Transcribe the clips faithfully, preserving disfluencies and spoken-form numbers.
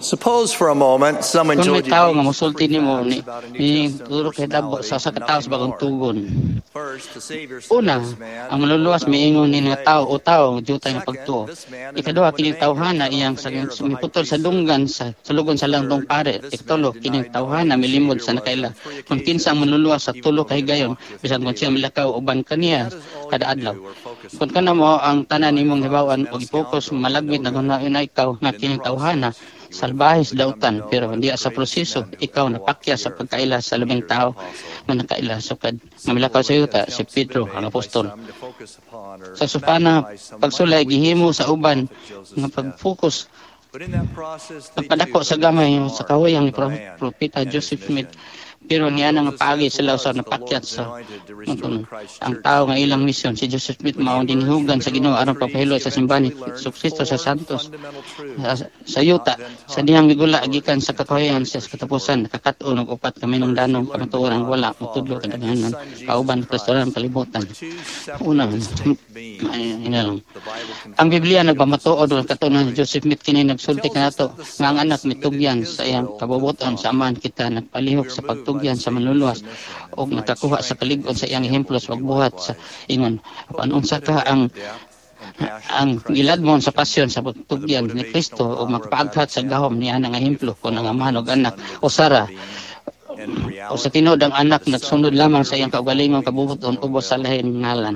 Suppose for a moment someone Kung may told you tao nga these musulti three nimo facts ni about a New ni Testament turo kay dabo sa sa kataos bagong tugon. First, the Savior said Una, of this man, ang maluluwas miingon ni nga tao o tao jutay nga Second, pagtuo. this man, Ikaduha, anointed kining with a tawhana manger, iyang cut sa off an ear of the sumiputol high sa dunggan sa sulugod sa langtong pare. Ikatulo, kining tawhana milimod sa nakaila. Kung kinsa ang maluluwas sa tulo kay gayon, bisan kung siya milakaw uban kaniya kada adlaw. Kung kana mo ang tanan nimong hibawan o ipokus malagmit na guna ikaw nga kining tawhana salbahis dautan pero hindi sa proseso ikaw napakya sa pagkaila sa labing tao nga nakaila sukad nga milakaw sa yuta si Pedro ang apostol. Sa supana pagsulay gihimo sa uban nga pag-focus pagpadako sa gamay sa kawayang ni propeta Joseph Smith pero niya nang paagi sila sa napakyat sa ang tao nga ilang misyon si Joseph Smith mao dinhugan sa Ginoo aron pagpahilo sa simbahan ni Kristo sa Santos sa yuta sa dihang migula gikan sa kakawayan sa katapusan nakakatuon og upat ka minungdanong kamatuoran wala mutudlo kadaghanan kauban Kristoran kalibutan una inalang ang Biblia nagpamatuod og katunan ni Joseph Smith kini nagsulti kanato nga ang anak mitugyan sa iyang kabubuton sa aman kita nagpalihok sa pagtugyan sa manluluwas o nakakuha sa kalig-on sa iyang ehemplo sa pagbuhat sa ingon panunsa ka ang ang giladmon sa pasyon sa pagtugyan ni Kristo o magpaaghat sa gahom niya nga ehemplo kung ang amahan og anak o Sara o sa tinod ang anak nagsunod lamang sa iyang kaugalingong kabubuton ubos sa lahin ngalan.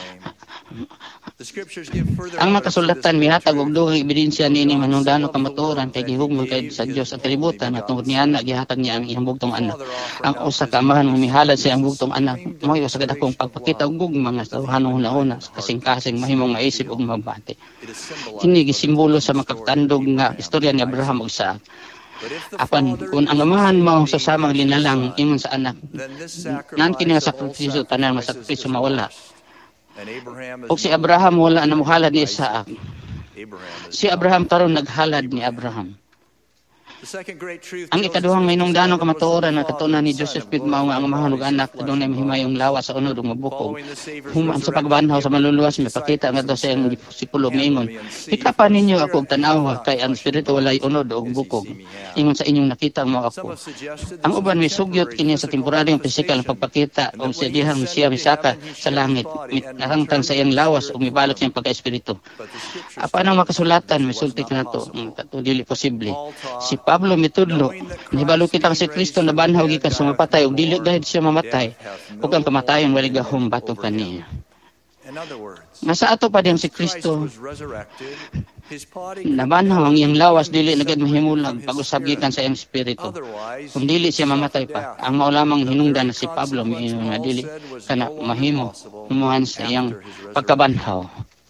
Ang makasulatan mihatag og duhang ebidensya niini manungdano kamatuoran kay gihugmon kay sa Dios ang kalibutan at tungod niya na gihatag niya ang iyang bugtong anak. Ang usa ka amahan mihalad sa iyang bugtong anak mao sa kadakong pagpakita og gugma nga tawhanong una-una sa kasing-kasing mahimong maisip og mabati. Kini gisimbolo sa makatandog nga istorya ni Abraham ug Isaac. Apan kung ang amahan mo sa samang linalang ingon sa anak nan kini nga sakripisyo tanan masakripisyo mawala. O si Abraham wala na muhalad ni Isaac. Si Abraham karon naghalad ni Abraham. Ang ikaduhang minungdanong kamatuoran na katunan ni Joseph Smith mao nga ang mahanog anak adunay mahimayong lawas sa unod ug mabukog. Human sa pagbanhaw sa maluluwas may pakita nga to sa iyang disipulo miingon, "Ikapan ninyo ako og tan-aw kay ang espiritu walay unod ug bukog." Ingon sa inyong nakita mo ako. Ang uban may sugyot kini sa temporaryong pisikal nga pagpakita ug sa dihang siya misaka sa langit narangtang sa iyang lawas ug mibalot siyang pagka-espiritu. Apan ang makasulatan misulti kanato kato dili posible. Si Pablo mitudlo nahibalo kita si Kristo na banhaw gikan sa mapatay ug dili gahid siya mamatay ug ang kamatayon wali gahom batok kaniya. Nga sa ato pa diyang si Kristo nabanhaw ang iyang lawas dili nagad mahimulag pag-usab gikan sa iyang espiritu. Kung dili siya mamatay pa, ang mao lamang hinungdan na si Pablo miingon nga dili kana mahimo humuhan sa iyang pagkabanhaw.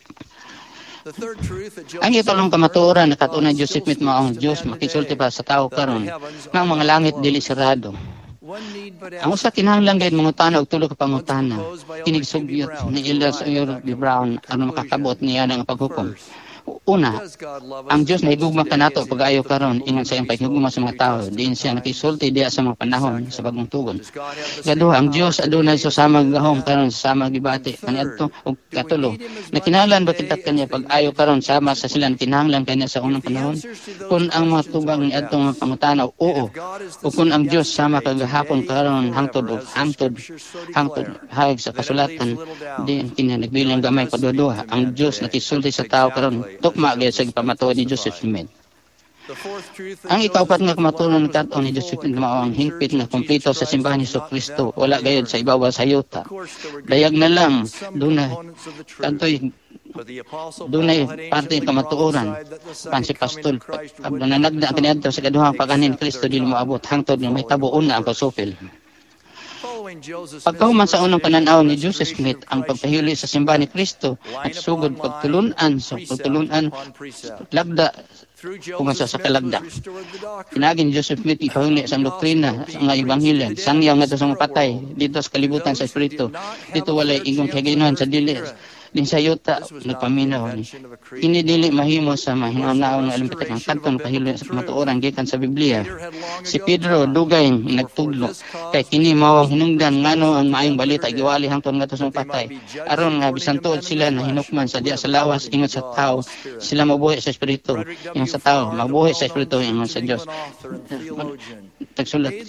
Ang ikalong kamatuoran na katunan Joseph Smith mao ang Dios makisulti pa sa tao karon nga ang mga langit dili sarado. Ang usa kinahanglan gayud mangutana og tulo ka pangutana kinig sugyot ni Elias Oyor B. Brown aron makakabot niya ng paghukom. Una, ang Diyos na higugma kanato pag-ayo karon ingon sa iyang paghigugma sa mga tao diin siya nakisulti diya sa mga panahon sa bagong tugon. Ikaduha, ang Diyos adunay sa samang gahom karon sa samang gibati kaniadto ug katulo nakinahanglan ba kita kaniya pag-ayo karon sama sa sila kinahanglan kaniya sa unang panahon kun ang mga tubang niadto nga pangutana oo o kun ang Diyos sama kagahapon karon hangtod ug hangtod hangtod hayag sa kasulatan diin kini nagbilang gamay padua-duha ang Diyos nakisulti sa tao karon tukma gaya sa pamatuod ni Joseph Smith. Ang ikaupat nga kamatuoran ng katon ni Joseph Smith mao ang hingpit na kumpleto sa simbahan ni Kristo wala gayud sa ibabaw sa yuta. Dayag na lang dunay kantoy dunay parte ng kamatuoran pan si pastol nanagda kaniadto sa kaduhang paganin Kristo dili moabot hangtod nga may tabo una ang kasupil. Pagkahuman sa unang pananaw ni Joseph Smith, ang pagpahili sa simbahan ni Kristo at sugod pagtulunan sa pagtulunan lagda kung sa sa kalagda. Pinagin Joseph Smith ipahuli sa doktrina sa mga ebanghelyo, sangyaw nga sa mga patay dito sa kalibutan sa espiritu. Dito walay igong kagayonan sa dili din sa yuta nagpaminaw ni kini dili mahimo sa mahinaw-naon nga alimpita kang kanton pahilo sa kamatuoran gikan sa Biblia. Si Pedro dugay nagtudlo kay kini mao ang hinungdan ngano ang maayong balita giwali hangtod ngadto sa patay aron nga bisan tuod sila na hinukman sa diya sa lawas ingon sa tao sila mabuhi sa espiritu ingon sa tao mabuhi sa espiritu ingon sa Dios. Tagsulat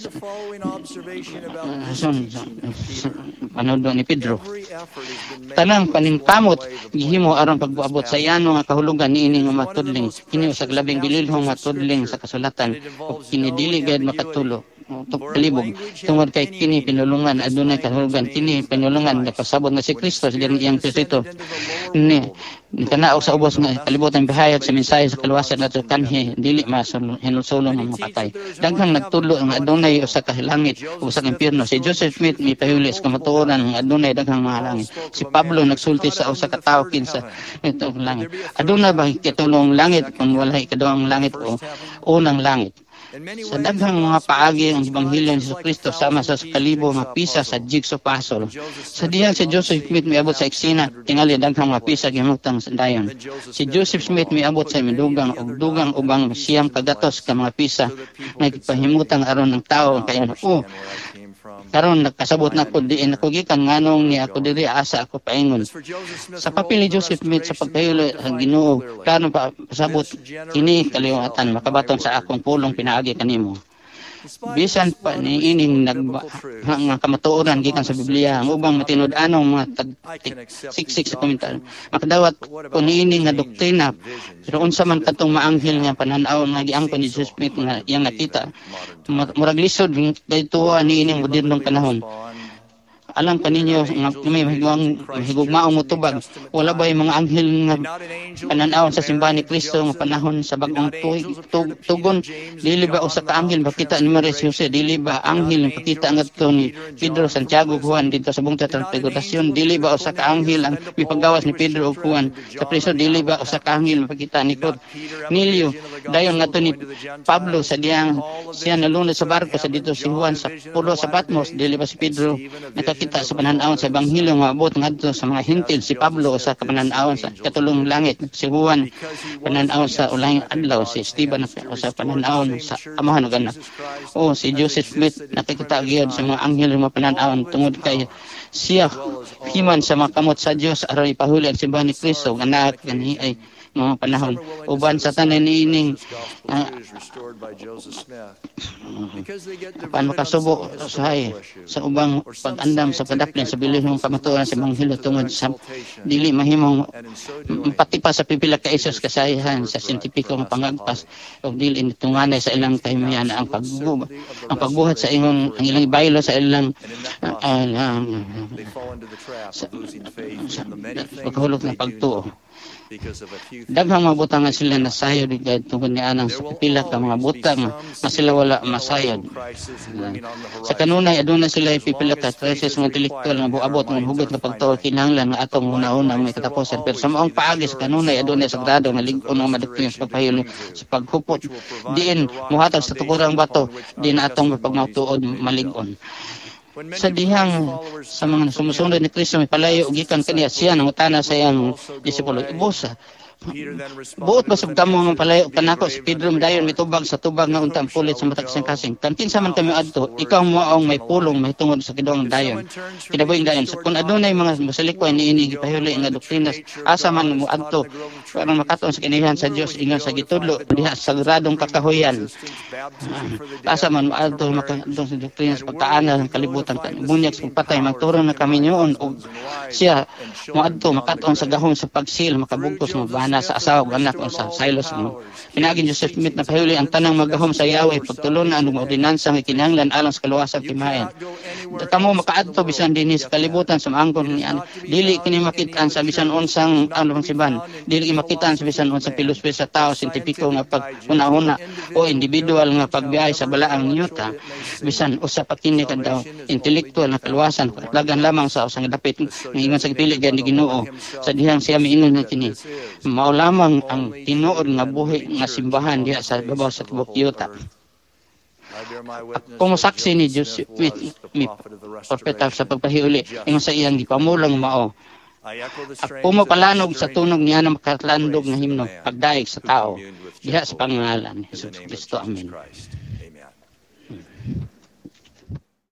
panudlo ni Pedro tanang paningkamot gihimo aron pagbuabot sa iyano nga kahulugan niini nga matudling kini sa labing bililhong matudling sa kasulatan ug kini dili gayud makatulo tuk kalibog tungod kay kini pinulungan adunay kahulugan kini pinulungan nakasabot nga si Kristo sa iyang Kristo ni kanao sa ubos nga kalibutan bihayag sa mensahe sa kaluwasan nato kanhi dili mahinulsulong ang mapatay daghang nagtulo ang adunay usa ka langit usa ka impierno. Si Joseph Smith mipahiuli sa kamatuoran ang adunay daghang mga langit. Si Pablo nagsulti sa usa ka tawo kinsa itong langit aduna ba kitulong langit kung wala ikaduhang langit o unang langit. Sa daghang mga paagi ang Ebanghelyo ni Jesucristo sama sa kalibo nga pisa sa jigsaw puzzle. Sa diyang si Joseph Smith miabot sa eksena tingali daghang mga pisa gihimutang sa dayon. Si Joseph Smith miabot sa midugang ug dugang ubang siyam kagatos ka mga pisa nga gipahimutang aron ng tao kay oh karon nagkasabot na ko diin ako gikan nganong ni ako diri asa ako paingon. Sa papel ni Joseph Smith sa pagpahilo sa Ginoo klaro pa pasabot kini kaliwatan makabaton sa akong pulong pinaagi kanimo. Bisan pa niining nagba nga kamatuoran gikan sa Biblia ang ubang matinud-anong mga siksik sa komentar makadawat kun niining nga doktrina pero unsa man katong maanghel nga pananaw nga giangkon ni Joseph Smith nga iyang nakita murag lisod dayto niining modernong panahon. Alam kaninyo nga may mahigugmaong mahigugmaong mutubag wala ba yung mga anghel nga pananaw sa simbahan ni Kristo nga panahon sa bagong tug, tugon dili ba usa ka anghel makita ni Maria Jose dili ba anghel nga pakita ngadto ni Pedro Santiago Juan dito sa bungtod transfigurasyon dili ba usa ka anghel ang mipagawas ni Pedro ug Juan sa priso dili ba usa ka anghel makita ni Cornelio dayon ngadto ni Pablo sa diyang siya nalunod sa barko sa dito si Juan sa pulo sa Patmos dili ba si Pedro kita sa pananawon sa Ebanghelyo nga abot ngadto sa mga hintil si Pablo sa pananawon sa katulong langit si Juan pananawon sa ulang adlaw si Esteban sa pananawon sa amahan ug anak o si Joseph Smith nakikita gyud sa mga anghel nga pananawon tungod kay siya himan sa mga kamot sa Dios aron ipahuli ang simbahan ni Kristo nga anak kanhi ay mga panahon uban sa tanan niining uh, pan makasubo usahay sa ubang pag-andam sa padaplin sa bilihong kamatuoran sa Ebanghelyo tungod sa dili mahimong pati pa sa pipila ka isos kasayahan sa siyentipiko nga pangagpas ug dili nitunganay sa ilang kahimian ang pagbuhat ang pagbuhat sa ingon ang ilang ibaylo sa ilang uh, uh, sa, sa pagkahulog ng pagtuo. Daghang mga butang nga sila nasayod kahit tungkol ni anang sa pipila ka mga butang nga sila wala masayod. Sa kanunay aduna sila ipipila ka treses mga intelektual nga buabot ng hugot nga pagtuo kinahanglan nga atong una-una may katapusan pero sa maong paagi sa kanunay aduna sa grado nga lig-on nga madugtong sa pagpahilo sa paghupot diin muhatag sa tukurang bato di na atong mapagmatuod malig-on. Sa dihang sa mga sumusunod ni Kristo may palayo gikan kaniya siya nang utana sa iyang disipulo ibusa buot ba sab kamo nga palayo kanako si Pedro dayon mitubag sa tubag nga untang pulit sa matag sang kasing kan kinsa man kami adto ikaw mo ang may pulong may tungod sa kiduang dayon kinabuhing dayon so, kung adunay mga masalikoy niini gipahuli nga doktrina asa man mo adto para makaton sa kinihan sa Dios ingon sa gitudlo diha sa sagradong kakahuyan asa man mo adto makadto sa doktrina sa pagkaana ng kalibutan bunyag sa patay magturo na kami nyoon ug siya mo adto makaton sa gahom sa pagsil makabugkos mo na sa asawa ug anak sa Silos mo. Pinagin Joseph Smith na pahuli ang tanang magahom sa Yahweh pagtulon ang ordinansa nga kinahanglan alang sa kaluwasan timahen. Kamo makaadto bisan dinhi sa kalibutan sa maangkon ni an dili kini makit-an sa bisan unsang ano siban. Dili makit-an sa bisan unsang pilosopi sa tao siyentipiko nga pag-una-una o individual nga pagbiyahe sa balaang yuta bisan usa pa kini kadto intelektual na kaluwasan lagan lamang sa usang dapit nga ingon sa pili gyud ni Ginoo sa dihang siya miingon na kini mao lamang ang tinuod nga buhi nga simbahan diha sa babaw sa tibok yuta. Kung saksi ni Joseph Smith mi propeta sa pagpahiuli ingon sa iyang gipamulang mao Ako mo palanog sa tunog niya na makatlandog nga himno, pagdaig sa tao, diha sa pangalan ni Jesus Kristo. Amen. Amen.